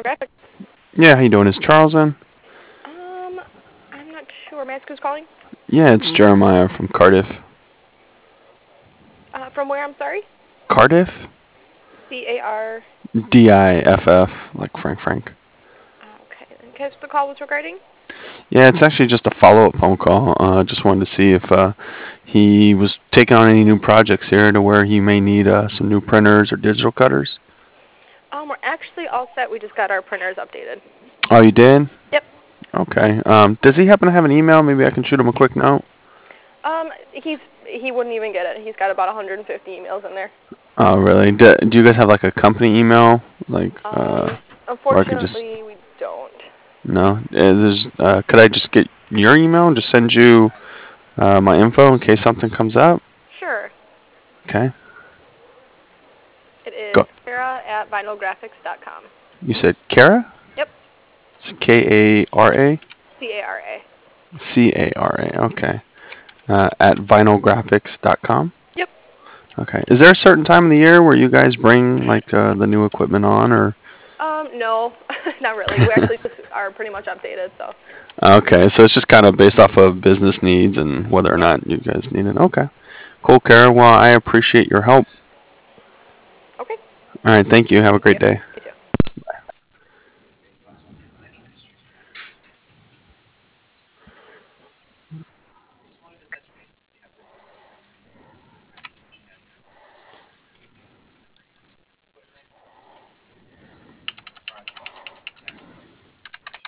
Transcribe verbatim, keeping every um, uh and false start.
Graphics. Yeah, how you doing? Is Charles in? Um, I'm not sure. May I ask who's calling? Yeah, it's Jeremiah from Cardiff. Uh, from where, I'm sorry? Cardiff? C A R. D I F F, like Frank Frank. Okay, then guess what the call was regarding? Yeah, it's actually just a follow-up phone call. Uh, just wanted to see if uh, he was taking on any new projects here to where he may need uh, some new printers or digital cutters. Um, we're actually all set. We just got our printers updated. Oh, you did? Yep. Okay. Um, does he happen to have an email? Maybe I can shoot him a quick note. Um, he's he wouldn't even get it. He's got about one hundred fifty emails in there. Oh, really? Do, do you guys have like a company email? Like, uh, Um, or I could just unfortunately, we don't. no. Uh, there's, uh, could I just get your email and just send you uh, my info in case something comes up? Sure. Okay. It is Go. Kara at vinylgraphics dot com. You said Kara? Yep. It's K A R A? C A R A. C A R A. Okay. Uh, at vinylgraphics dot com? Yep. Okay. Is there a certain time of the year where you guys bring like uh, the new equipment on, or? Um, no, not really. We actually just are pretty much updated, so. Okay, so it's just kind of based off of business needs and whether or not you guys need it. Okay. Cool, Kara. Well, I appreciate your help. Okay. All right. Thank you. Have a great day. You too.